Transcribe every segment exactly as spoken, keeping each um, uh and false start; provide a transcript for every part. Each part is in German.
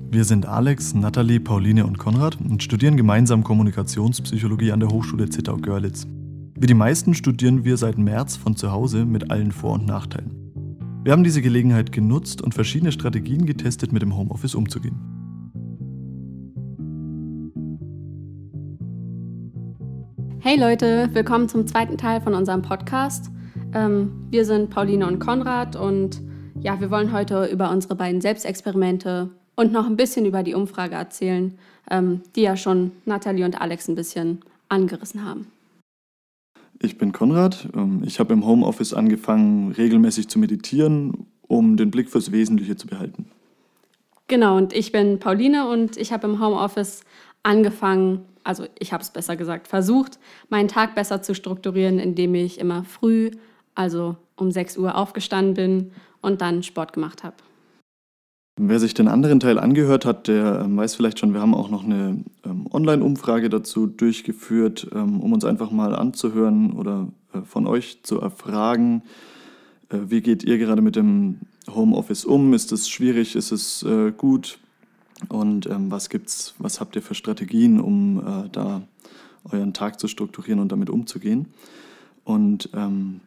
Wir sind Alex, Nathalie, Pauline und Konrad und studieren gemeinsam Kommunikationspsychologie an der Hochschule Zittau-Görlitz. Wie die meisten studieren wir seit März von zu Hause mit allen Vor- und Nachteilen. Wir haben diese Gelegenheit genutzt und verschiedene Strategien getestet, mit dem Homeoffice umzugehen. Hey Leute, willkommen zum zweiten Teil von unserem Podcast. Ähm, wir sind Pauline und Konrad und ja, wir wollen heute über unsere beiden Selbstexperimente und noch ein bisschen über die Umfrage erzählen, ähm, die ja schon Nathalie und Alex ein bisschen angerissen haben. Ich bin Konrad. Ich habe im Homeoffice angefangen, regelmäßig zu meditieren, um den Blick fürs Wesentliche zu behalten. Genau, und ich bin Pauline und ich habe im Homeoffice angefangen, also ich habe es besser gesagt, versucht, meinen Tag besser zu strukturieren, indem ich immer früh, also um sechs Uhr aufgestanden bin und dann Sport gemacht habe. Wer sich den anderen Teil angehört hat, der ähm, weiß vielleicht schon, wir haben auch noch eine ähm, Online-Umfrage dazu durchgeführt, ähm, um uns einfach mal anzuhören oder äh, von euch zu erfragen, äh, wie geht ihr gerade mit dem Homeoffice um? Ist es schwierig? Ist es äh, gut? Und ähm, was gibt's, was habt ihr für Strategien, um äh, da euren Tag zu strukturieren und damit umzugehen? Und ähm,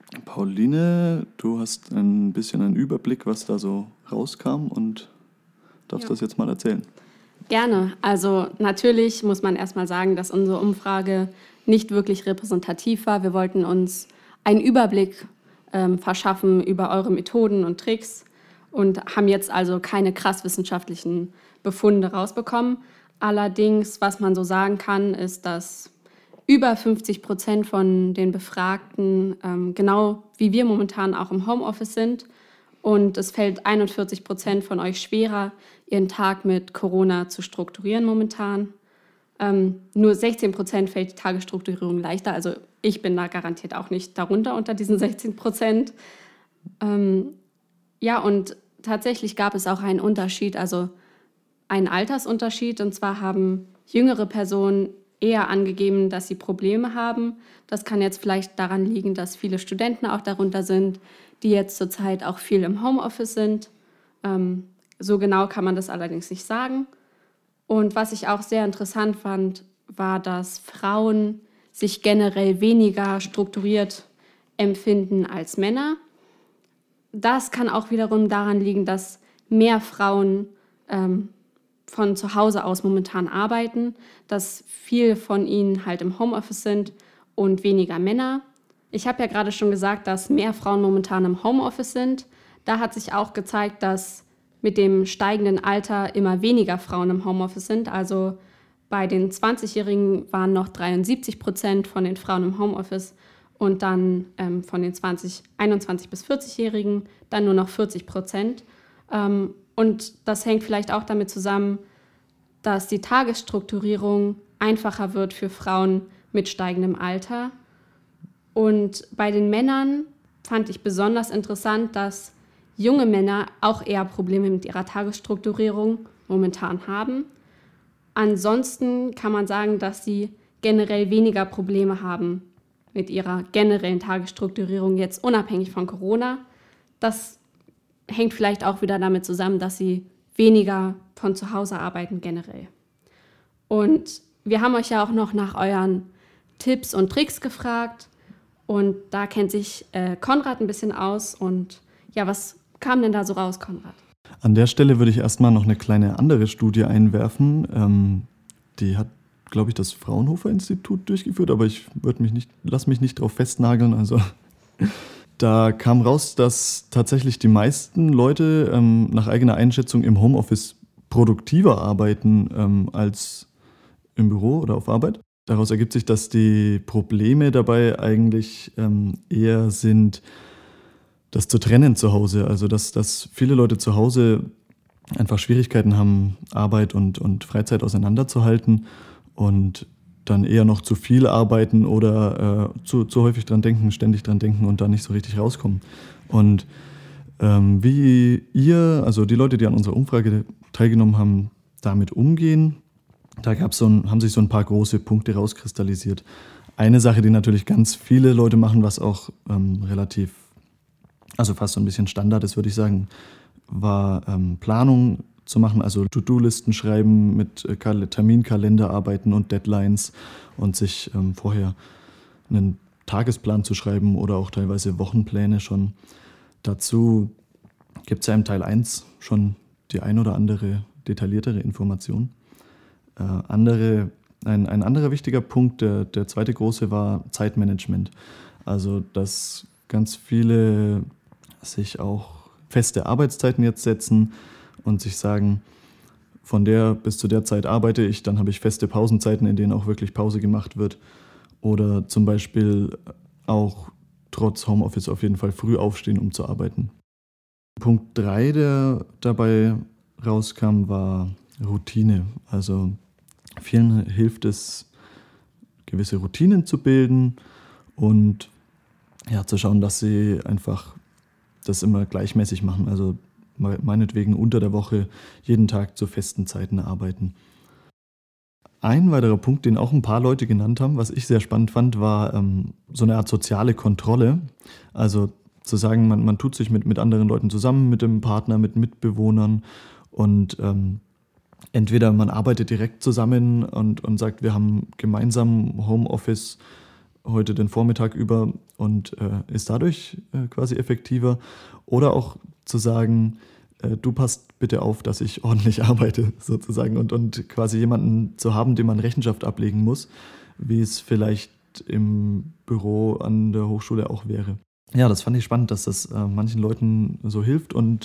Pauline, du hast ein bisschen einen Überblick, was da so rauskam und darfst Ja. das jetzt mal erzählen. Gerne. Also natürlich muss man erstmal sagen, dass unsere Umfrage nicht wirklich repräsentativ war. Wir wollten uns einen Überblick ähm, verschaffen über eure Methoden und Tricks und haben jetzt also keine krass wissenschaftlichen Befunde rausbekommen. Allerdings, was man so sagen kann, ist, dass über fünfzig Prozent von den Befragten ähm, genau wie wir momentan auch im Homeoffice sind. Und es fällt einundvierzig Prozent von euch schwerer, ihren Tag mit Corona zu strukturieren momentan. Ähm, nur sechzehn Prozent fällt die Tagesstrukturierung leichter. Also ich bin da garantiert auch nicht darunter unter diesen sechzehn Prozent. Ähm, ja, und tatsächlich gab es auch einen Unterschied, also einen Altersunterschied. Und zwar haben jüngere Personen eher angegeben, dass sie Probleme haben. Das kann jetzt vielleicht daran liegen, dass viele Studenten auch darunter sind, die jetzt zurzeit auch viel im Homeoffice sind. Ähm, so genau kann man das allerdings nicht sagen. Und was ich auch sehr interessant fand, war, dass Frauen sich generell weniger strukturiert empfinden als Männer. Das kann auch wiederum daran liegen, dass mehr Frauen ähm, von zu Hause aus momentan arbeiten, dass viele von ihnen halt im Homeoffice sind und weniger Männer. Ich habe ja gerade schon gesagt, dass mehr Frauen momentan im Homeoffice sind. Da hat sich auch gezeigt, dass mit dem steigenden Alter immer weniger Frauen im Homeoffice sind. Also bei den zwanzigjährigen waren noch dreiundsiebzig Prozent von den Frauen im Homeoffice und dann ähm, von den zwanzig, einundzwanzig- bis vierzigjährigen dann nur noch vierzig Prozent. Ähm, Und das hängt vielleicht auch damit zusammen, dass die Tagesstrukturierung einfacher wird für Frauen mit steigendem Alter. Und bei den Männern fand ich besonders interessant, dass junge Männer auch eher Probleme mit ihrer Tagesstrukturierung momentan haben. Ansonsten kann man sagen, dass sie generell weniger Probleme haben mit ihrer generellen Tagesstrukturierung, jetzt unabhängig von Corona. Das hängt vielleicht auch wieder damit zusammen, dass sie weniger von zu Hause arbeiten generell. Und wir haben euch ja auch noch nach euren Tipps und Tricks gefragt und da kennt sich äh, Konrad ein bisschen aus und ja, was kam denn da so raus, Konrad? An der Stelle würde ich erstmal noch eine kleine andere Studie einwerfen. Ähm, die hat, glaube ich, das Fraunhofer-Institut durchgeführt, aber ich würde mich nicht, lass mich nicht drauf festnageln, also... Da kam raus, dass tatsächlich die meisten Leute ähm, nach eigener Einschätzung im Homeoffice produktiver arbeiten ähm, als im Büro oder auf Arbeit. Daraus ergibt sich, dass die Probleme dabei eigentlich ähm, eher sind, das zu trennen zu Hause. Also dass, dass viele Leute zu Hause einfach Schwierigkeiten haben, Arbeit und, und Freizeit auseinanderzuhalten und dann eher noch zu viel arbeiten oder äh, zu, zu häufig dran denken, ständig dran denken und da nicht so richtig rauskommen. Und ähm, wie ihr, also die Leute, die an unserer Umfrage teilgenommen haben, damit umgehen, da gab's so ein, haben sich so ein paar große Punkte rauskristallisiert. Eine Sache, die natürlich ganz viele Leute machen, was auch ähm, relativ, also fast so ein bisschen Standard ist, würde ich sagen, war ähm, Planung zu machen, also To-Do-Listen schreiben, mit äh, Kal- Terminkalender arbeiten und Deadlines und sich ähm, vorher einen Tagesplan zu schreiben oder auch teilweise Wochenpläne schon. Dazu gibt es ja im Teil eins schon die ein oder andere detailliertere Information. Äh, andere, ein, ein anderer wichtiger Punkt, der, der zweite große, war Zeitmanagement. Also, dass ganz viele sich auch feste Arbeitszeiten jetzt setzen und sich sagen, von der bis zu der Zeit arbeite ich, dann habe ich feste Pausenzeiten, in denen auch wirklich Pause gemacht wird. Oder zum Beispiel auch trotz Homeoffice auf jeden Fall früh aufstehen, um zu arbeiten. Punkt drei, der dabei rauskam, war Routine. Also vielen hilft es, gewisse Routinen zu bilden und ja, zu schauen, dass sie einfach das immer gleichmäßig machen. Also meinetwegen unter der Woche jeden Tag zu festen Zeiten arbeiten. Ein weiterer Punkt, den auch ein paar Leute genannt haben, was ich sehr spannend fand, war ähm, so eine Art soziale Kontrolle. Also zu sagen, man, man tut sich mit, mit anderen Leuten zusammen, mit dem Partner, mit Mitbewohnern und ähm, entweder man arbeitet direkt zusammen und, und sagt, wir haben gemeinsam Homeoffice heute den Vormittag über und äh, ist dadurch äh, quasi effektiver. Oder auch zu sagen, äh, du passt bitte auf, dass ich ordentlich arbeite sozusagen und, und quasi jemanden zu haben, dem man Rechenschaft ablegen muss, wie es vielleicht im Büro an der Hochschule auch wäre. Ja, das fand ich spannend, dass das äh, manchen Leuten so hilft und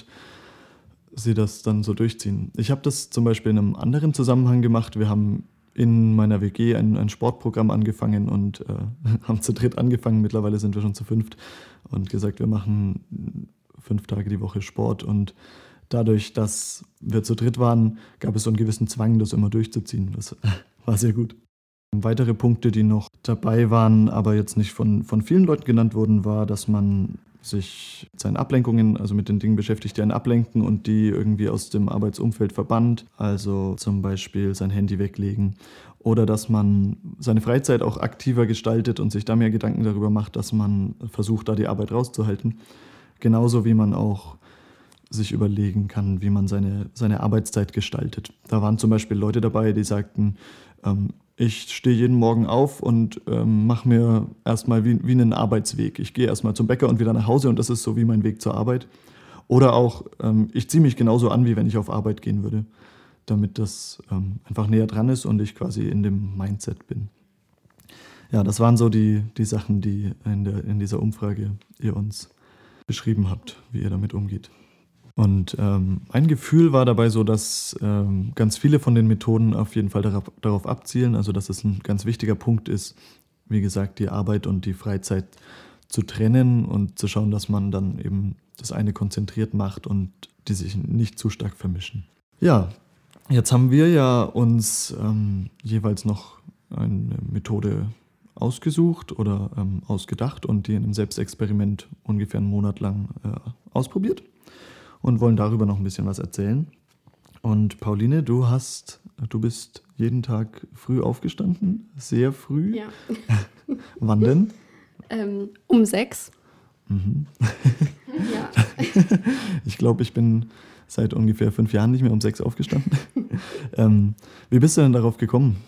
sie das dann so durchziehen. Ich habe das zum Beispiel in einem anderen Zusammenhang gemacht. Wir haben in meiner W G ein, ein Sportprogramm angefangen und äh, haben zu dritt angefangen. Mittlerweile sind wir schon zu fünft und gesagt, wir machen fünf Tage die Woche Sport. Und dadurch, dass wir zu dritt waren, gab es so einen gewissen Zwang, das immer durchzuziehen. Das war sehr gut. Weitere Punkte, die noch dabei waren, aber jetzt nicht von, von vielen Leuten genannt wurden, war, dass man sich mit seinen Ablenkungen, also mit den Dingen beschäftigt, die einen ablenken und die irgendwie aus dem Arbeitsumfeld verbannt. Also zum Beispiel sein Handy weglegen. Oder dass man seine Freizeit auch aktiver gestaltet und sich da mehr Gedanken darüber macht, dass man versucht, da die Arbeit rauszuhalten. Genauso wie man auch sich überlegen kann, wie man seine, seine Arbeitszeit gestaltet. Da waren zum Beispiel Leute dabei, die sagten, ähm, ich stehe jeden Morgen auf und ähm, mache mir erstmal wie, wie einen Arbeitsweg. Ich gehe erstmal zum Bäcker und wieder nach Hause und das ist so wie mein Weg zur Arbeit. Oder auch, ähm, ich ziehe mich genauso an, wie wenn ich auf Arbeit gehen würde, damit das ähm, einfach näher dran ist und ich quasi in dem Mindset bin. Ja, das waren so die, die Sachen, die in, der, in dieser Umfrage ihr uns beschrieben habt, wie ihr damit umgeht. Und ähm, mein Gefühl war dabei so, dass ähm, ganz viele von den Methoden auf jeden Fall darauf, darauf abzielen, also dass es ein ganz wichtiger Punkt ist, wie gesagt, die Arbeit und die Freizeit zu trennen und zu schauen, dass man dann eben das eine konzentriert macht und die sich nicht zu stark vermischen. Ja, jetzt haben wir ja uns ähm, jeweils noch eine Methode ausgesucht oder ähm, ausgedacht und die in einem Selbstexperiment ungefähr einen Monat lang äh, ausprobiert. Und wollen darüber noch ein bisschen was erzählen. Und Pauline, du hast, du bist jeden Tag früh aufgestanden, sehr früh. Ja. Wann denn? Ähm, um sechs. Mhm. Ja. Ich glaube, ich bin seit ungefähr fünf Jahren nicht mehr um sechs aufgestanden. ähm, wie bist du denn darauf gekommen?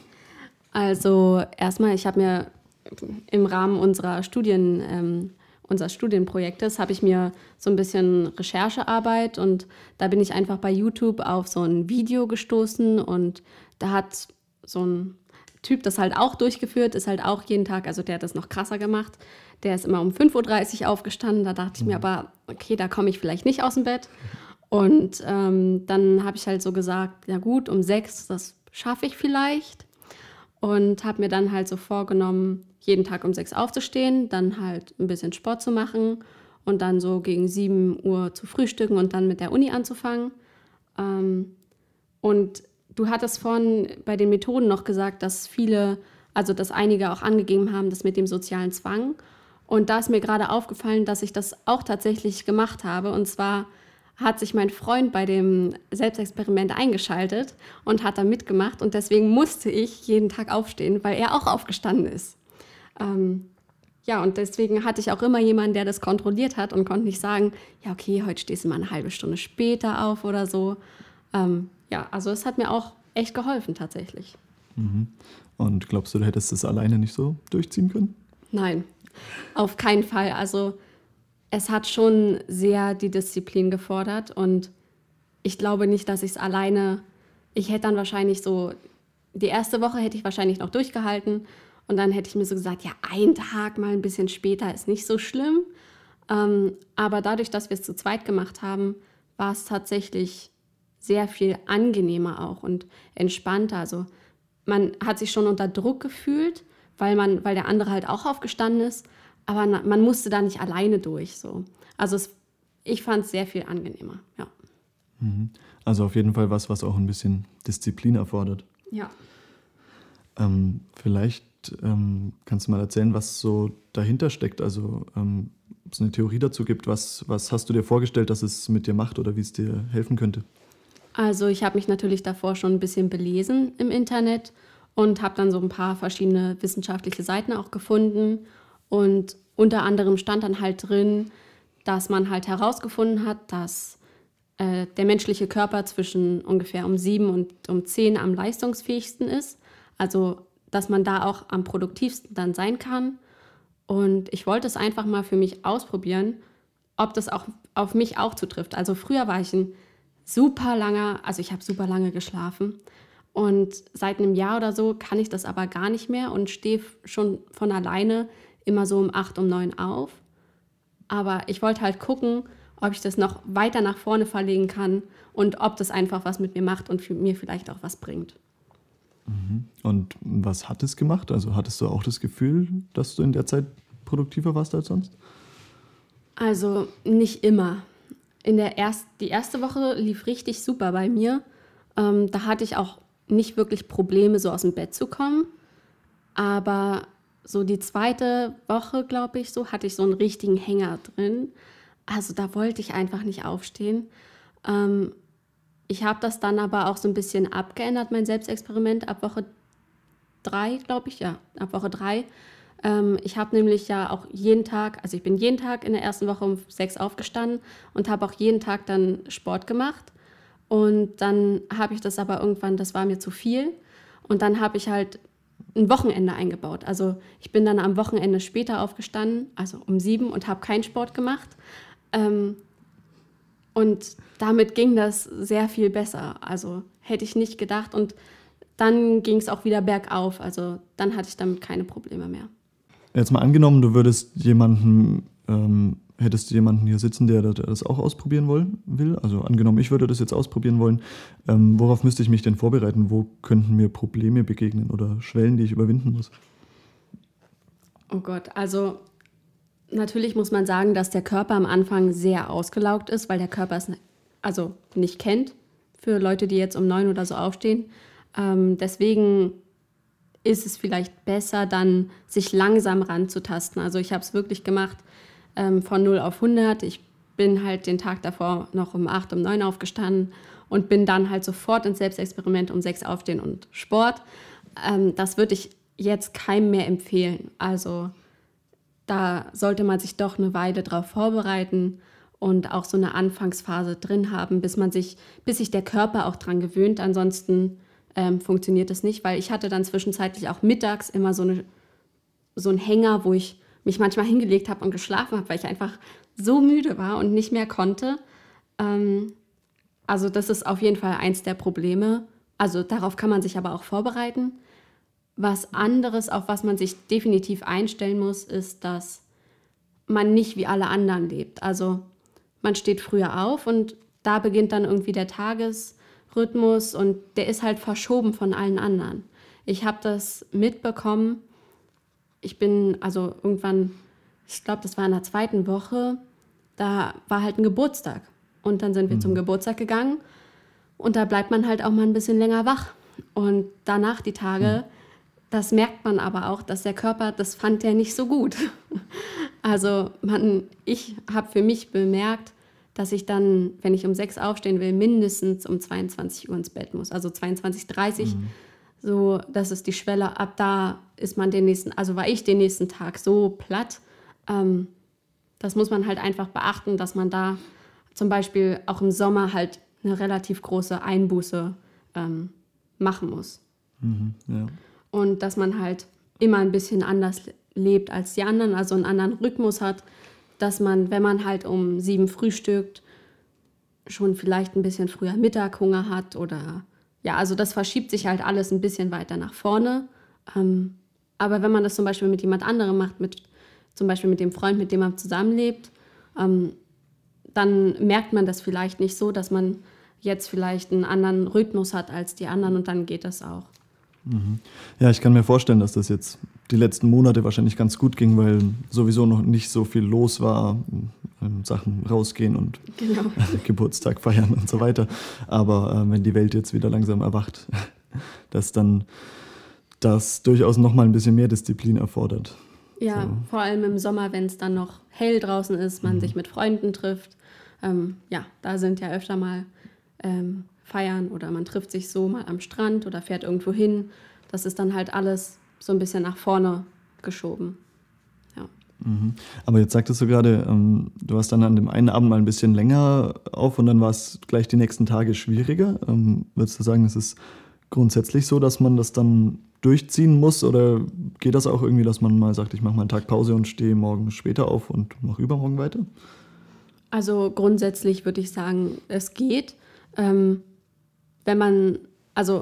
Also erstmal, ich habe mir im Rahmen unserer Studien ähm, unseres Studienprojektes habe ich mir so ein bisschen Recherchearbeit und da bin ich einfach bei YouTube auf so ein Video gestoßen und da hat so ein Typ das halt auch durchgeführt, ist halt auch jeden Tag, also der hat das noch krasser gemacht, der ist immer um fünf Uhr dreißig aufgestanden, da dachte ich mir aber, okay, da komme ich vielleicht nicht aus dem Bett und ähm, dann habe ich halt so gesagt, ja gut, um sechs, das schaffe ich vielleicht und habe mir dann halt so vorgenommen, jeden Tag um sechs aufzustehen, dann halt ein bisschen Sport zu machen und dann so gegen sieben Uhr zu frühstücken und dann mit der Uni anzufangen. Ähm, und du hattest vorhin bei den Methoden noch gesagt, dass viele, also dass einige auch angegeben haben, das mit dem sozialen Zwang. Und da ist mir gerade aufgefallen, dass ich das auch tatsächlich gemacht habe. Und zwar hat sich mein Freund bei dem Selbstexperiment eingeschaltet und hat da mitgemacht. Und deswegen musste ich jeden Tag aufstehen, weil er auch aufgestanden ist. Ähm, ja, und deswegen hatte ich auch immer jemanden, der das kontrolliert hat und konnte nicht sagen, ja, okay, heute stehst du mal eine halbe Stunde später auf oder so. Ähm, ja, also es hat mir auch echt geholfen tatsächlich. Mhm. Und glaubst du, du hättest es alleine nicht so durchziehen können? Nein, auf keinen Fall. Also es hat schon sehr die Disziplin gefordert und ich glaube nicht, dass ich es alleine, ich hätte dann wahrscheinlich so, die erste Woche hätte ich wahrscheinlich noch durchgehalten und dann hätte ich mir so gesagt, ja, ein Tag mal ein bisschen später ist nicht so schlimm. Ähm, aber dadurch, dass wir es zu zweit gemacht haben, war es tatsächlich sehr viel angenehmer auch und entspannter. Also man hat sich schon unter Druck gefühlt, weil, man, weil der andere halt auch aufgestanden ist, aber na, man musste da nicht alleine durch. So. Also es, ich fand es sehr viel angenehmer, ja. Mhm. Also auf jeden Fall was, was auch ein bisschen Disziplin erfordert. Ja. Ähm, vielleicht ähm, kannst du mal erzählen, was so dahinter steckt. Also ähm, ob es eine Theorie dazu gibt. Was, was hast du dir vorgestellt, dass es mit dir macht oder wie es dir helfen könnte? Also ich habe mich natürlich davor schon ein bisschen belesen im Internet und habe dann so ein paar verschiedene wissenschaftliche Seiten auch gefunden. Und unter anderem stand dann halt drin, dass man halt herausgefunden hat, dass äh, der menschliche Körper zwischen ungefähr um sieben und um zehn am leistungsfähigsten ist. Also dass man da auch am produktivsten dann sein kann. Und ich wollte es einfach mal für mich ausprobieren, ob das auch auf mich auch zutrifft. Also früher war ich ein super langer, also ich habe super lange geschlafen. Und seit einem Jahr oder so kann ich das aber gar nicht mehr und stehe schon von alleine immer so um acht, um neun auf. Aber ich wollte halt gucken, ob ich das noch weiter nach vorne verlegen kann und ob das einfach was mit mir macht und für mir vielleicht auch was bringt. Und was hat es gemacht? Also hattest du auch das Gefühl, dass du in der Zeit produktiver warst als sonst? Also nicht immer. In der erst, die erste Woche lief richtig super bei mir. Ähm, da hatte ich auch nicht wirklich Probleme, so aus dem Bett zu kommen. Aber so die zweite Woche, glaube ich, so hatte ich so einen richtigen Hänger drin. Also da wollte ich einfach nicht aufstehen. Ähm, ich habe das dann aber auch so ein bisschen abgeändert, mein Selbstexperiment, ab Woche drei, glaube ich, ja, ab Woche drei. Ähm, ich habe nämlich ja auch jeden Tag, also ich bin jeden Tag in der ersten Woche um sechs aufgestanden und habe auch jeden Tag dann Sport gemacht. Und dann habe ich das aber irgendwann, das war mir zu viel. Und dann habe ich halt ein Wochenende eingebaut. Also ich bin dann am Wochenende später aufgestanden, also um sieben und habe keinen Sport gemacht. Ähm, und damit ging das sehr viel besser. Also hätte ich nicht gedacht. Und dann ging es auch wieder bergauf. Also dann hatte ich damit keine Probleme mehr. Jetzt mal angenommen, du würdest jemanden, ähm, hättest du jemanden hier sitzen, der, der das auch ausprobieren wollen, will. Also angenommen, ich würde das jetzt ausprobieren wollen. Ähm, worauf müsste ich mich denn vorbereiten? Wo könnten mir Probleme begegnen oder Schwellen, die ich überwinden muss? Oh Gott, also natürlich muss man sagen, dass der Körper am Anfang sehr ausgelaugt ist, weil der Körper es also nicht kennt für Leute, die jetzt um neun oder so aufstehen. Ähm, deswegen ist es vielleicht besser, dann sich langsam ranzutasten. Also ich habe es wirklich gemacht ähm, von null auf hundert. Ich bin halt den Tag davor noch um acht, um neun aufgestanden und bin dann halt sofort ins Selbstexperiment um sechs aufstehen und Sport. Ähm, das würde ich jetzt keinem mehr empfehlen. Also da sollte man sich doch eine Weile drauf vorbereiten und auch so eine Anfangsphase drin haben, bis man sich, bis sich der Körper auch dran gewöhnt. Ansonsten ähm, funktioniert das nicht, weil ich hatte dann zwischenzeitlich auch mittags immer so, eine, so einen Hänger, wo ich mich manchmal hingelegt habe und geschlafen habe, weil ich einfach so müde war und nicht mehr konnte. Ähm, also das ist auf jeden Fall eins der Probleme. Also darauf kann man sich aber auch vorbereiten. Was anderes, auf was man sich definitiv einstellen muss, ist, dass man nicht wie alle anderen lebt. Also man steht früher auf und da beginnt dann irgendwie der Tagesrhythmus und der ist halt verschoben von allen anderen. Ich habe das mitbekommen. Ich bin also irgendwann, ich glaube, das war in der zweiten Woche, da war halt ein Geburtstag. Und dann sind wir mhm. zum Geburtstag gegangen und da bleibt man halt auch mal ein bisschen länger wach. Und danach die Tage, mhm. das merkt man aber auch, dass der Körper, das fand der nicht so gut. Also man, ich habe für mich bemerkt, dass ich dann, wenn ich um sechs aufstehen will, mindestens um zweiundzwanzig Uhr ins Bett muss. Also zweiundzwanzig Uhr dreißig, mhm. so, das ist die Schwelle. Ab da ist man den nächsten, also war ich den nächsten Tag so platt. Ähm, das muss man halt einfach beachten, dass man da zum Beispiel auch im Sommer halt eine relativ große Einbuße ähm, machen muss. Mhm, ja. Und dass man halt immer ein bisschen anders lebt als die anderen, also einen anderen Rhythmus hat, dass man, wenn man halt um sieben frühstückt, schon vielleicht ein bisschen früher Mittaghunger hat oder ja, also das verschiebt sich halt alles ein bisschen weiter nach vorne. Ähm, aber wenn man das zum Beispiel mit jemand anderem macht, mit, zum Beispiel mit dem Freund, mit dem man zusammenlebt, ähm, dann merkt man das vielleicht nicht so, dass man jetzt vielleicht einen anderen Rhythmus hat als die anderen und dann geht das auch. Mhm. Ja, ich kann mir vorstellen, dass das jetzt die letzten Monate wahrscheinlich ganz gut ging, weil sowieso noch nicht so viel los war, ähm, Sachen rausgehen und Genau. Geburtstag feiern und so weiter. Aber äh, wenn die Welt jetzt wieder langsam erwacht, dass dann das durchaus nochmal ein bisschen mehr Disziplin erfordert. Ja, So. vor allem im Sommer, wenn es dann noch hell draußen ist, man mhm. sich mit Freunden trifft. Ähm, ja, da sind ja öfter mal ähm, Feiern oder man trifft sich so mal am Strand oder fährt irgendwo hin. Das ist dann halt alles so ein bisschen nach vorne geschoben. Ja. Mhm. Aber jetzt sagtest du gerade, ähm, du warst dann an dem einen Abend mal ein bisschen länger auf und dann war es gleich die nächsten Tage schwieriger. Ähm, würdest du sagen, es ist grundsätzlich so, dass man das dann durchziehen muss oder geht das auch irgendwie, dass man mal sagt, ich mache mal einen Tag Pause und stehe morgen später auf und mache übermorgen weiter? Also grundsätzlich würde ich sagen, es geht. Ähm, wenn man, also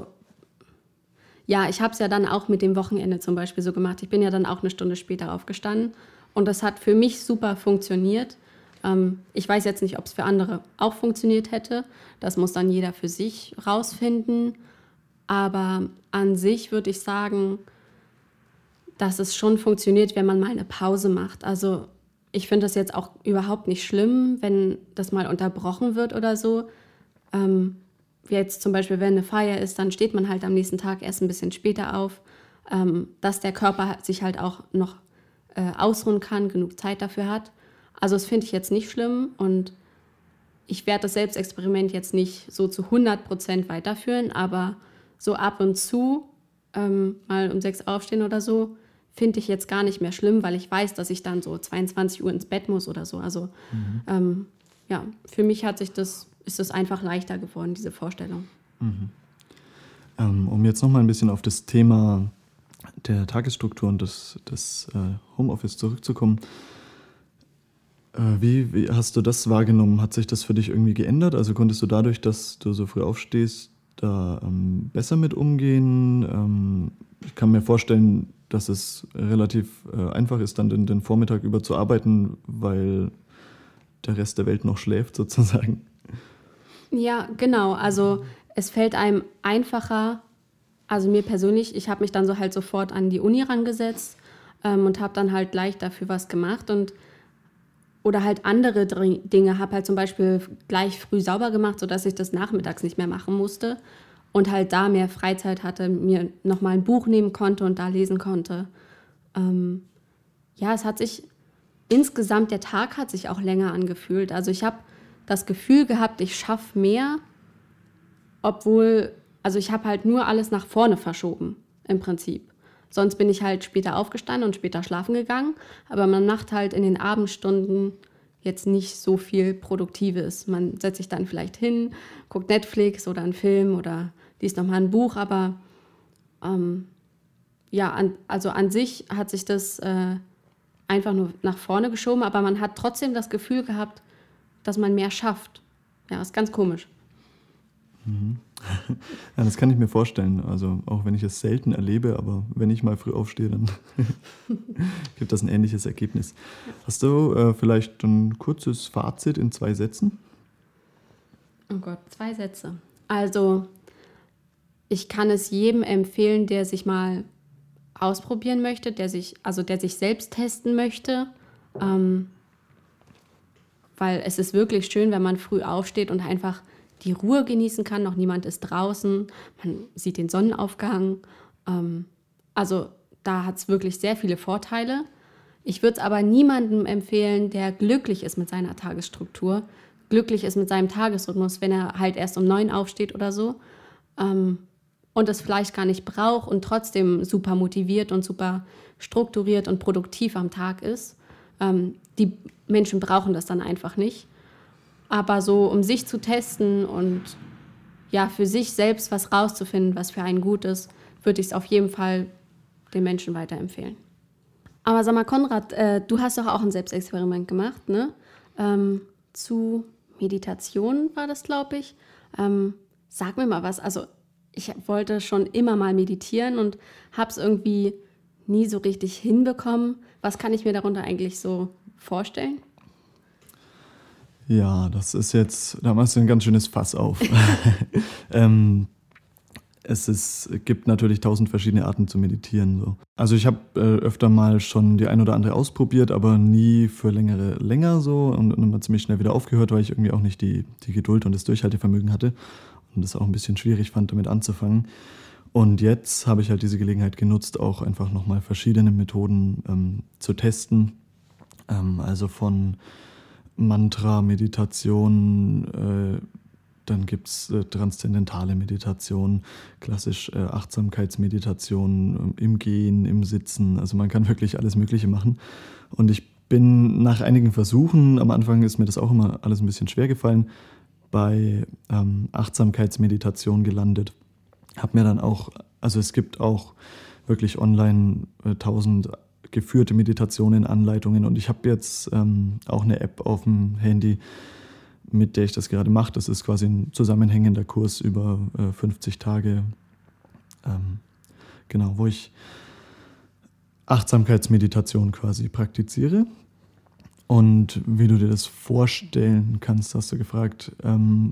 ja, ich habe es ja dann auch mit dem Wochenende zum Beispiel so gemacht. Ich bin ja dann auch eine Stunde später aufgestanden und das hat für mich super funktioniert. Ähm, ich weiß jetzt nicht, ob es für andere auch funktioniert hätte. Das muss dann jeder für sich rausfinden. Aber an sich würde ich sagen, dass es schon funktioniert, wenn man mal eine Pause macht. Also ich finde das jetzt auch überhaupt nicht schlimm, wenn das mal unterbrochen wird oder so. Ähm, jetzt zum Beispiel, wenn eine Feier ist, dann steht man halt am nächsten Tag erst ein bisschen später auf, ähm, dass der Körper sich halt auch noch äh, ausruhen kann, genug Zeit dafür hat. Also das finde ich jetzt nicht schlimm und ich werde das Selbstexperiment jetzt nicht so zu hundert Prozent weiterführen, aber so ab und zu ähm, mal um sechs aufstehen oder so, finde ich jetzt gar nicht mehr schlimm, weil ich weiß, dass ich dann so zweiundzwanzig Uhr ins Bett muss oder so. Also mhm. ähm, ja, für mich hat sich das, ist das einfach leichter geworden, diese Vorstellung. Mhm. Ähm, um jetzt nochmal ein bisschen auf das Thema der Tagesstruktur und des, des äh, Homeoffice zurückzukommen. Äh, wie, wie hast du das wahrgenommen? Hat sich das für dich irgendwie geändert? Also konntest du dadurch, dass du so früh aufstehst, da ähm, besser mit umgehen? Ähm, ich kann mir vorstellen, dass es relativ äh, einfach ist, dann den, den Vormittag über zu arbeiten, weil der Rest der Welt noch schläft sozusagen. Ja, genau. Also es fällt einem einfacher, also mir persönlich, ich habe mich dann so halt sofort an die Uni rangesetzt ähm, und habe dann halt gleich dafür was gemacht und oder halt andere Dinge, habe halt zum Beispiel gleich früh sauber gemacht, sodass ich das nachmittags nicht mehr machen musste und halt da mehr Freizeit hatte, mir nochmal ein Buch nehmen konnte und da lesen konnte. Ähm, ja, es hat sich, insgesamt der Tag hat sich auch länger angefühlt. Also ich habe das Gefühl gehabt, ich schaffe mehr, obwohl, also ich habe halt nur alles nach vorne verschoben, im Prinzip. Sonst bin ich halt später aufgestanden und später schlafen gegangen, aber man macht halt in den Abendstunden jetzt nicht so viel Produktives. Man setzt sich dann vielleicht hin, guckt Netflix oder einen Film oder liest nochmal ein Buch, aber ähm, ja, an, also an sich hat sich das äh, einfach nur nach vorne geschoben, aber man hat trotzdem das Gefühl gehabt, dass man mehr schafft. Ja, ist ganz komisch. Mhm. Ja, das kann ich mir vorstellen. Also auch wenn ich es selten erlebe, aber wenn ich mal früh aufstehe, dann gibt das ein ähnliches Ergebnis. Hast du äh, vielleicht ein kurzes Fazit in zwei Sätzen? Oh Gott, zwei Sätze. Also ich kann es jedem empfehlen, der sich mal ausprobieren möchte, der sich, also der sich selbst testen möchte. Ähm, weil es ist wirklich schön, wenn man früh aufsteht und einfach die Ruhe genießen kann. Noch niemand ist draußen, man sieht den Sonnenaufgang. Ähm, also da hat es wirklich sehr viele Vorteile. Ich würde es aber niemandem empfehlen, der glücklich ist mit seiner Tagesstruktur, glücklich ist mit seinem Tagesrhythmus, wenn er halt erst um neun aufsteht oder so ähm, und das vielleicht gar nicht braucht und trotzdem super motiviert und super strukturiert und produktiv am Tag ist. Ähm, die Menschen brauchen das dann einfach nicht. Aber so, um sich zu testen und ja, für sich selbst was rauszufinden, was für einen gut ist, würde ich es auf jeden Fall den Menschen weiterempfehlen. Aber sag mal, Konrad, äh, du hast doch auch ein Selbstexperiment gemacht, ne? Ähm, zu Meditation war das, glaube ich. Ähm, sag mir mal was. Also ich wollte schon immer mal meditieren und habe es irgendwie nie so richtig hinbekommen. Was kann ich mir darunter eigentlich so vorstellen? Ja, das ist jetzt, da machst du ein ganz schönes Fass auf. ähm, es ist, gibt natürlich tausend verschiedene Arten zu meditieren. So. Also ich habe äh, öfter mal schon die ein oder andere ausprobiert, aber nie für längere länger so und, und immer ziemlich schnell wieder aufgehört, weil ich irgendwie auch nicht die, die Geduld und das Durchhaltevermögen hatte und das auch ein bisschen schwierig fand, damit anzufangen. Und jetzt habe ich halt diese Gelegenheit genutzt, auch einfach nochmal verschiedene Methoden ähm, zu testen. Ähm, also von Mantra, Meditation, äh, dann gibt es äh, transzendentale Meditation, klassisch äh, Achtsamkeitsmeditation äh, im Gehen, im Sitzen. Also man kann wirklich alles Mögliche machen. Und ich bin nach einigen Versuchen, am Anfang ist mir das auch immer alles ein bisschen schwer gefallen, bei ähm, Achtsamkeitsmeditation gelandet. Hab mir dann auch, also es gibt auch wirklich online äh, tausend geführte Meditationen, Anleitungen und ich habe jetzt ähm, auch eine App auf dem Handy, mit der ich das gerade mache. Das ist quasi ein zusammenhängender Kurs über äh, fünfzig Tage, ähm, genau, wo ich Achtsamkeitsmeditation quasi praktiziere. Und wie du dir das vorstellen kannst, hast du gefragt, ähm,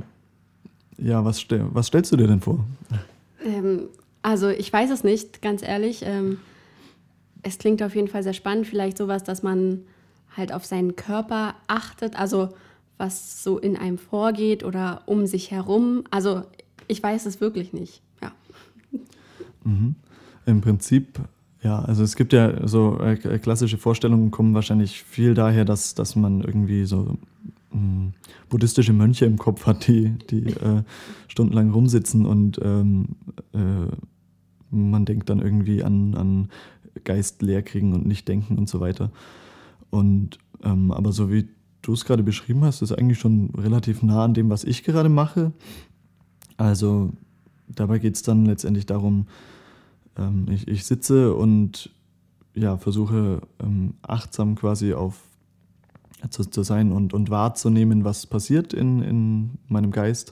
ja, was, stell, was stellst du dir denn vor? Ähm, also ich weiß es nicht, ganz ehrlich. Ähm, es klingt auf jeden Fall sehr spannend. Vielleicht sowas, dass man halt auf seinen Körper achtet, also was so in einem vorgeht oder um sich herum. Also ich weiß es wirklich nicht. Ja. Mhm. Im Prinzip, ja, also es gibt ja so äh, klassische Vorstellungen, kommen wahrscheinlich viel daher, dass, dass man irgendwie so mh, buddhistische Mönche im Kopf hat, die, die äh, stundenlang rumsitzen und ähm, äh, man denkt dann irgendwie an, an Geist leer kriegen und nicht denken und so weiter. Und ähm, aber so wie du es gerade beschrieben hast, ist eigentlich schon relativ nah an dem, was ich gerade mache. Also dabei geht es dann letztendlich darum, ähm, ich, ich sitze und ja, versuche ähm, achtsam quasi auf zu, zu sein und, und wahrzunehmen, was passiert in, in meinem Geist.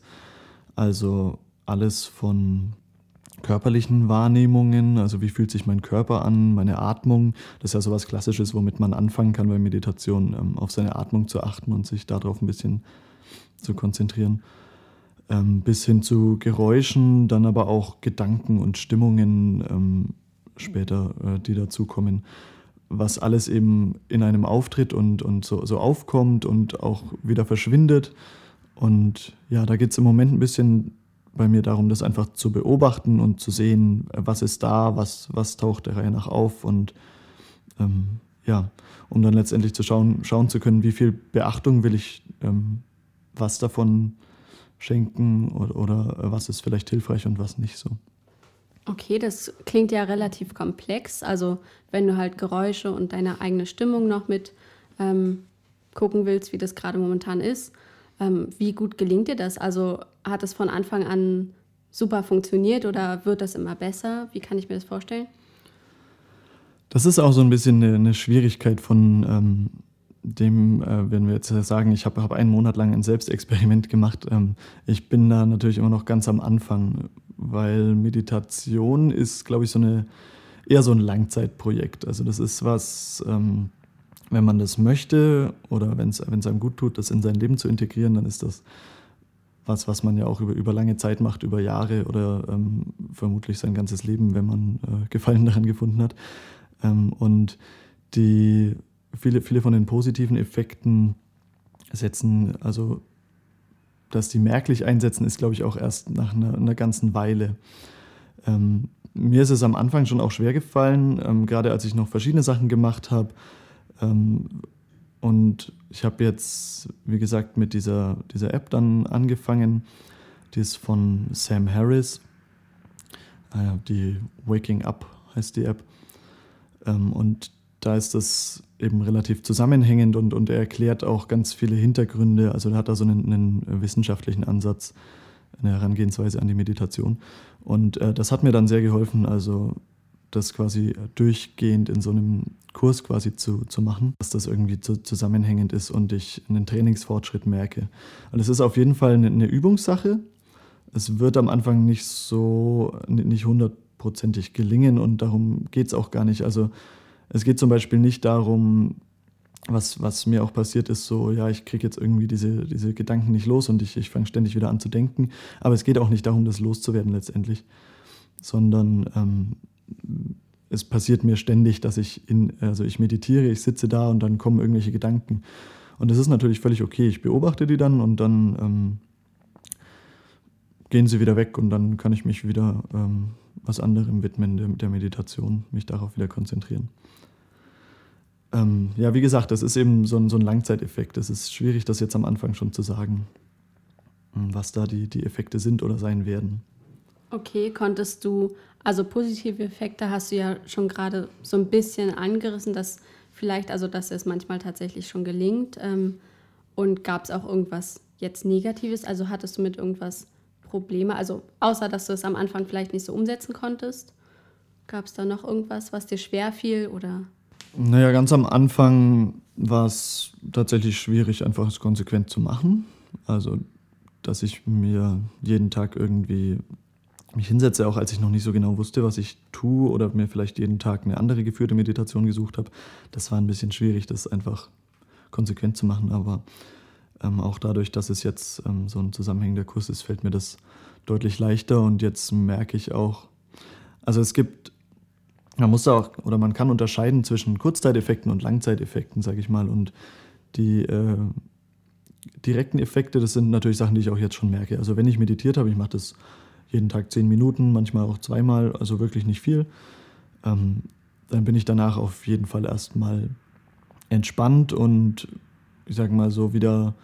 Also alles von körperlichen Wahrnehmungen, also wie fühlt sich mein Körper an, meine Atmung. Das ist ja sowas Klassisches, womit man anfangen kann bei Meditation, ähm, auf seine Atmung zu achten und sich darauf ein bisschen zu konzentrieren. Ähm, bis hin zu Geräuschen, dann aber auch Gedanken und Stimmungen ähm, später, äh, die dazukommen. Was alles eben in einem auftritt und, und so, so aufkommt und auch wieder verschwindet. Und ja, da geht es im Moment ein bisschen bei mir darum, das einfach zu beobachten und zu sehen, was ist da, was, was taucht der Reihe nach auf und ähm, ja, um dann letztendlich zu schauen, schauen zu können, wie viel Beachtung will ich ähm, was davon schenken oder, oder was ist vielleicht hilfreich und was nicht so. Okay, das klingt ja relativ komplex. Also wenn du halt Geräusche und deine eigene Stimmung noch mit ähm, gucken willst, wie das gerade momentan ist. Ähm, wie gut gelingt dir das? Also hat es von Anfang an super funktioniert oder wird das immer besser? Wie kann ich mir das vorstellen? Das ist auch so ein bisschen eine, eine Schwierigkeit von ähm, dem, äh, wenn wir jetzt sagen, ich habe hab einen Monat lang ein Selbstexperiment gemacht. Ähm, ich bin da natürlich immer noch ganz am Anfang, weil Meditation ist, glaube ich, so eine eher so ein Langzeitprojekt. Also das ist was, ähm, wenn man das möchte oder wenn es einem gut tut, das in sein Leben zu integrieren, dann ist das was, was man ja auch über, über lange Zeit macht, über Jahre oder ähm, vermutlich sein ganzes Leben, wenn man äh, Gefallen daran gefunden hat. Ähm, und die, viele, viele von den positiven Effekten setzen, also dass die merklich einsetzen, ist, glaube ich, auch erst nach einer, einer ganzen Weile. Ähm, mir ist es am Anfang schon auch schwer gefallen, ähm, gerade als ich noch verschiedene Sachen gemacht habe. Ähm, und ich habe jetzt, wie gesagt, mit dieser, dieser App dann angefangen. Die ist von Sam Harris. Äh, die Waking Up heißt die App. Ähm, und da ist das eben relativ zusammenhängend und, und er erklärt auch ganz viele Hintergründe. Also er hat da so einen, einen wissenschaftlichen Ansatz, eine Herangehensweise an die Meditation. Und äh, das hat mir dann sehr geholfen, also das quasi durchgehend in so einem Kurs quasi zu, zu machen, dass das irgendwie zu, zusammenhängend ist und ich einen Trainingsfortschritt merke. Und es ist auf jeden Fall eine, eine Übungssache. Es wird am Anfang nicht so, nicht hundertprozentig gelingen und darum geht es auch gar nicht. Also es geht zum Beispiel nicht darum, was, was mir auch passiert ist, so, ja, ich kriege jetzt irgendwie diese, diese Gedanken nicht los und ich, ich fange ständig wieder an zu denken. Aber es geht auch nicht darum, das loszuwerden letztendlich, sondern ähm, es passiert mir ständig, dass ich in, also ich meditiere, ich sitze da und dann kommen irgendwelche Gedanken. Und das ist natürlich völlig okay. Ich beobachte die dann und dann ähm, gehen sie wieder weg und dann kann ich mich wieder ähm, was anderem widmen, der, der Meditation, mich darauf wieder konzentrieren. Ähm, ja, wie gesagt, das ist eben so ein, so ein Langzeiteffekt. Es ist schwierig, das jetzt am Anfang schon zu sagen, was da die, die Effekte sind oder sein werden. Okay, konntest du, also positive Effekte hast du ja schon gerade so ein bisschen angerissen, dass vielleicht, also dass es manchmal tatsächlich schon gelingt. Ähm, und gab es auch irgendwas jetzt Negatives? Also hattest du mit irgendwas Probleme? Also außer, dass du es am Anfang vielleicht nicht so umsetzen konntest, gab es da noch irgendwas, was dir schwer fiel oder? Naja, ganz am Anfang war es tatsächlich schwierig, einfach es konsequent zu machen. Also, dass ich mir jeden Tag irgendwie mich hinsetze, auch als ich noch nicht so genau wusste, was ich tue oder mir vielleicht jeden Tag eine andere geführte Meditation gesucht habe. Das war ein bisschen schwierig, das einfach konsequent zu machen, aber ähm, auch dadurch, dass es jetzt ähm, so ein zusammenhängender Kurs ist, fällt mir das deutlich leichter und jetzt merke ich auch, also es gibt, man muss auch, oder man kann unterscheiden zwischen Kurzzeiteffekten und Langzeiteffekten, sage ich mal, und die äh, direkten Effekte, das sind natürlich Sachen, die ich auch jetzt schon merke. Also wenn ich meditiert habe, ich mache das jeden Tag zehn Minuten, manchmal auch zweimal, also wirklich nicht viel, ähm, dann bin ich danach auf jeden Fall erstmal entspannt und ich sage mal so wieder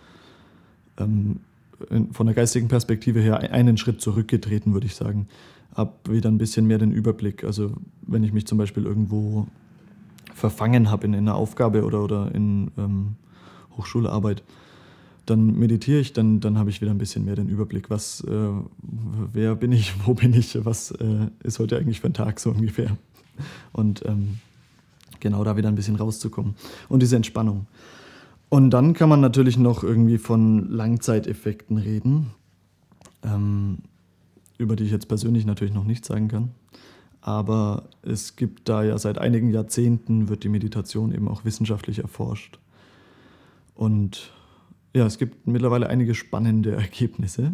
ähm, in, von der geistigen Perspektive her einen Schritt zurückgetreten, würde ich sagen. Hab wieder ein bisschen mehr den Überblick. Also wenn ich mich zum Beispiel irgendwo verfangen habe in, in einer Aufgabe oder, oder in ähm, Hochschularbeit, dann meditiere ich, dann, dann habe ich wieder ein bisschen mehr den Überblick, was, äh, wer bin ich, wo bin ich, was äh, ist heute eigentlich für ein Tag so ungefähr. Und ähm, genau da wieder ein bisschen rauszukommen. Und diese Entspannung. Und dann kann man natürlich noch irgendwie von Langzeiteffekten reden, ähm, über die ich jetzt persönlich natürlich noch nichts sagen kann. Aber es gibt da ja seit einigen Jahrzehnten, wird die Meditation eben auch wissenschaftlich erforscht. Und ja, es gibt mittlerweile einige spannende Ergebnisse.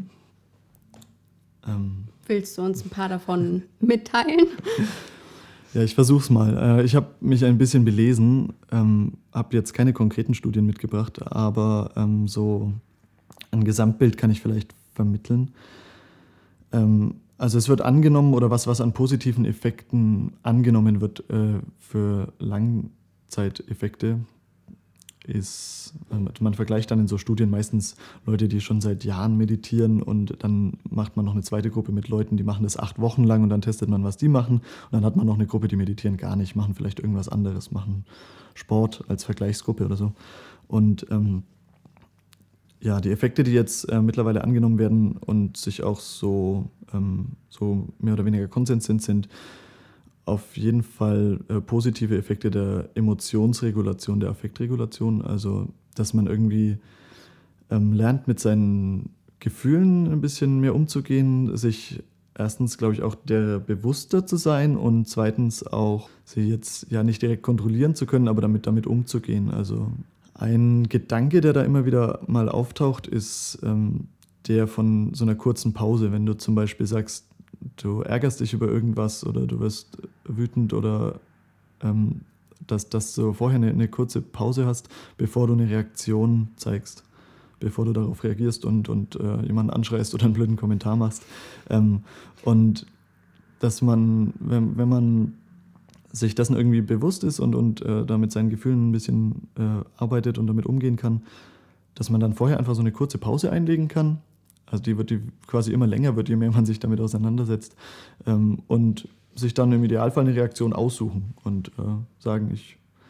Ähm Willst du uns ein paar davon mitteilen? Ja, ich versuch's mal. Ich habe mich ein bisschen belesen, ähm, habe jetzt keine konkreten Studien mitgebracht, aber ähm, so ein Gesamtbild kann ich vielleicht vermitteln. Ähm, also es wird angenommen, oder was, was an positiven Effekten angenommen wird äh, für Langzeiteffekte, ist, man vergleicht dann in so Studien meistens Leute, die schon seit Jahren meditieren und dann macht man noch eine zweite Gruppe mit Leuten, die machen das acht Wochen lang und dann testet man, was die machen und dann hat man noch eine Gruppe, die meditieren gar nicht, machen vielleicht irgendwas anderes, machen Sport als Vergleichsgruppe oder so. Und ähm, ja, die Effekte, die jetzt äh, mittlerweile angenommen werden und sich auch so, ähm, so mehr oder weniger Konsens sind, sind auf jeden Fall äh, positive Effekte der Emotionsregulation, der Affektregulation. Also, dass man irgendwie ähm, lernt, mit seinen Gefühlen ein bisschen mehr umzugehen, sich erstens, glaube ich, auch der bewusster zu sein und zweitens auch sie jetzt ja nicht direkt kontrollieren zu können, aber damit, damit umzugehen. Also ein Gedanke, der da immer wieder mal auftaucht, ist ähm, der von so einer kurzen Pause. Wenn du zum Beispiel sagst, du ärgerst dich über irgendwas oder du wirst wütend oder ähm, dass, dass du vorher eine, eine kurze Pause hast, bevor du eine Reaktion zeigst, bevor du darauf reagierst und, und äh, jemanden anschreist oder einen blöden Kommentar machst. Ähm, und dass man, wenn, wenn man sich dessen irgendwie bewusst ist und, und äh, da mit seinen Gefühlen ein bisschen äh, arbeitet und damit umgehen kann, dass man dann vorher einfach so eine kurze Pause einlegen kann. Also die wird die quasi immer länger wird, je mehr man sich damit auseinandersetzt. Ähm, und sich dann im Idealfall eine Reaktion aussuchen und äh, sagen, ich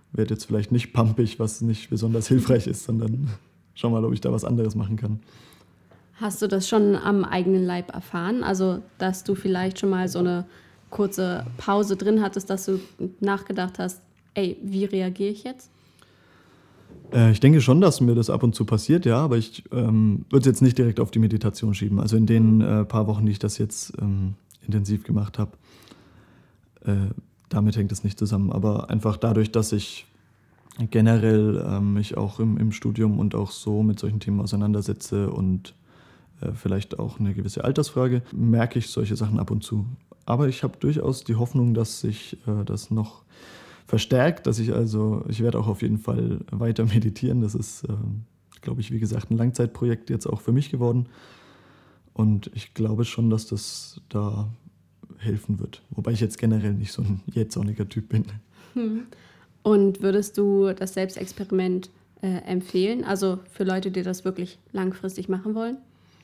werde jetzt vielleicht nicht pumpig, was nicht besonders hilfreich ist, sondern schau mal, ob ich da was anderes machen kann. Hast du das schon am eigenen Leib erfahren? Also, dass du vielleicht schon mal so eine kurze Pause drin hattest, dass du nachgedacht hast, ey, wie reagiere ich jetzt? Äh, ich denke schon, dass mir das ab und zu passiert, ja, aber ich ähm, würde es jetzt nicht direkt auf die Meditation schieben. Also in den äh, paar Wochen, die ich das jetzt ähm, intensiv gemacht habe, äh, damit hängt es nicht zusammen. Aber einfach dadurch, dass ich generell äh, mich auch im, im Studium und auch so mit solchen Themen auseinandersetze und äh, vielleicht auch eine gewisse Altersfrage, merke ich solche Sachen ab und zu. Aber ich habe durchaus die Hoffnung, dass sich äh, das noch verstärkt, dass ich also, ich werde auch auf jeden Fall weiter meditieren. Das ist, äh, glaube ich, wie gesagt, ein Langzeitprojekt jetzt auch für mich geworden. Und ich glaube schon, dass das da helfen wird. Wobei ich jetzt generell nicht so ein jähzorniger Typ bin. Hm. Und würdest du das Selbstexperiment äh, empfehlen? Also für Leute, die das wirklich langfristig machen wollen?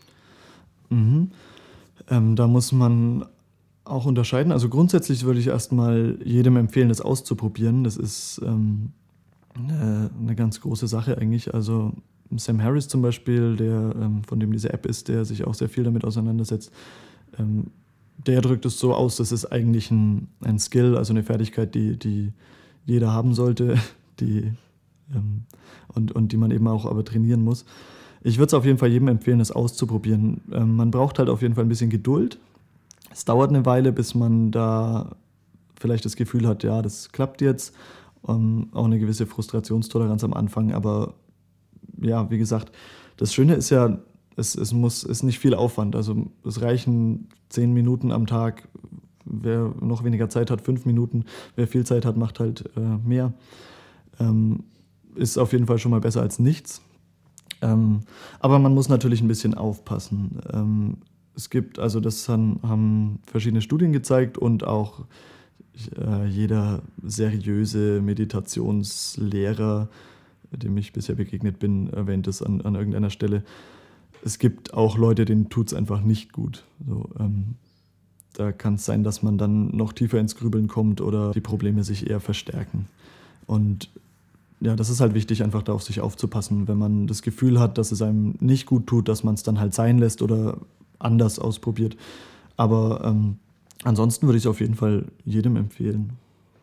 Mhm. Ähm, da muss man auch unterscheiden. Also grundsätzlich würde ich erstmal jedem empfehlen, das auszuprobieren. Das ist ähm, eine, eine ganz große Sache eigentlich. Also Sam Harris zum Beispiel, der, ähm, von dem diese App ist, der sich auch sehr viel damit auseinandersetzt, ähm, der drückt es so aus, das ist eigentlich ein, ein Skill, also eine Fertigkeit, die, die jeder haben sollte, die, ähm, und, und die man eben auch aber trainieren muss. Ich würde es auf jeden Fall jedem empfehlen, das auszuprobieren. Ähm, man braucht halt auf jeden Fall ein bisschen Geduld. Es dauert eine Weile, bis man da vielleicht das Gefühl hat, ja, das klappt jetzt. Ähm, auch eine gewisse Frustrationstoleranz am Anfang. Aber ja, wie gesagt, das Schöne ist ja, es, es muss, ist nicht viel Aufwand. Also es reichen zehn Minuten am Tag. Wer noch weniger Zeit hat, fünf Minuten. Wer viel Zeit hat, macht halt äh, mehr. Ähm, ist auf jeden Fall schon mal besser als nichts. Ähm, aber man muss natürlich ein bisschen aufpassen. Ähm, es gibt, also das haben, haben verschiedene Studien gezeigt und auch äh, jeder seriöse Meditationslehrer, dem ich bisher begegnet bin, erwähnt es an, an irgendeiner Stelle. Es gibt auch Leute, denen tut es einfach nicht gut. So, ähm, da kann es sein, dass man dann noch tiefer ins Grübeln kommt oder die Probleme sich eher verstärken. Und ja, das ist halt wichtig, einfach da auf sich aufzupassen. Wenn man das Gefühl hat, dass es einem nicht gut tut, dass man es dann halt sein lässt oder anders ausprobiert. Aber ähm, ansonsten würde ich es auf jeden Fall jedem empfehlen.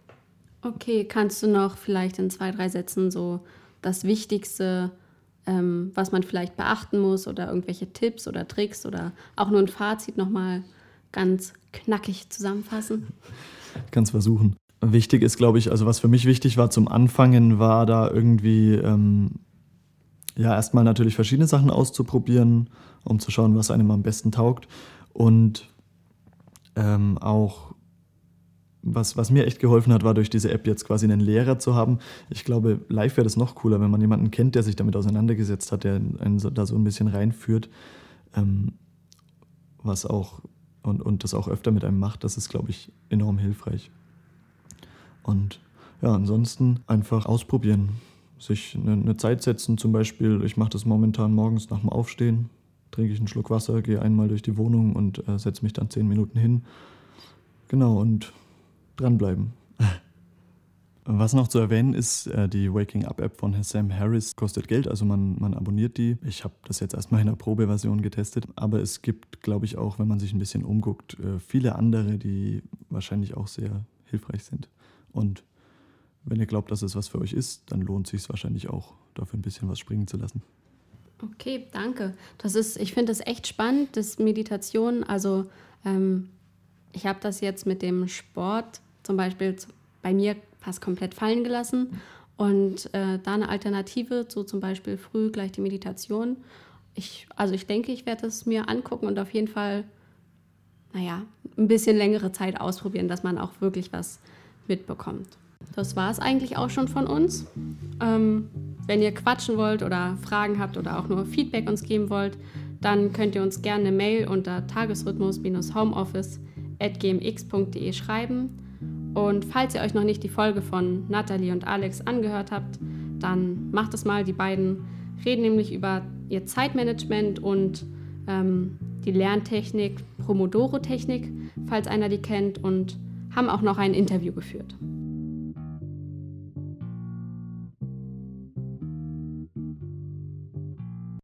Okay, kannst du noch vielleicht in zwei, drei Sätzen so das Wichtigste, ähm, was man vielleicht beachten muss oder irgendwelche Tipps oder Tricks oder auch nur ein Fazit nochmal ganz knackig zusammenfassen? Ich kann es versuchen. Wichtig ist, glaube ich, also was für mich wichtig war zum Anfangen, war da irgendwie ähm, ja erstmal natürlich verschiedene Sachen auszuprobieren, um zu schauen, was einem am besten taugt. Und ähm, auch, was, was mir echt geholfen hat, war durch diese App jetzt quasi einen Lehrer zu haben. Ich glaube, live wäre das noch cooler, wenn man jemanden kennt, der sich damit auseinandergesetzt hat, der einen so, da so ein bisschen reinführt, ähm, was auch und, und das auch öfter mit einem macht. Das ist, glaube ich, enorm hilfreich. Und ja, ansonsten einfach ausprobieren. Sich eine, eine Zeit setzen zum Beispiel. Ich mache das momentan morgens nach dem Aufstehen. Trinke ich einen Schluck Wasser, gehe einmal durch die Wohnung und äh, setze mich dann zehn Minuten hin. Genau, und dranbleiben. Was noch zu erwähnen ist, äh, die Waking Up App von Sam Harris kostet Geld, also man, man abonniert die. Ich habe das jetzt erstmal in einer Probeversion getestet, aber es gibt, glaube ich, auch, wenn man sich ein bisschen umguckt, äh, viele andere, die wahrscheinlich auch sehr hilfreich sind. Und wenn ihr glaubt, dass es was für euch ist, dann lohnt es sich wahrscheinlich auch, dafür ein bisschen was springen zu lassen. Okay, danke. Das ist, ich finde das echt spannend, das Meditation. Also ähm, ich habe das jetzt mit dem Sport zum Beispiel bei mir fast komplett fallen gelassen. Und äh, da eine Alternative, so zum Beispiel früh gleich die Meditation. Ich, also ich denke, ich werde es mir angucken und auf jeden Fall, naja, ein bisschen längere Zeit ausprobieren, dass man auch wirklich was mitbekommt. Das war es eigentlich auch schon von uns. Ähm, wenn ihr quatschen wollt oder Fragen habt oder auch nur Feedback uns geben wollt, dann könnt ihr uns gerne eine Mail unter tagesrhythmus-homeoffice at g m x punkt d e schreiben. Und falls ihr euch noch nicht die Folge von Nathalie und Alex angehört habt, dann macht es mal. Die beiden reden nämlich über ihr Zeitmanagement und ähm, die Lerntechnik, Pomodoro-Technik, falls einer die kennt, und haben auch noch ein Interview geführt.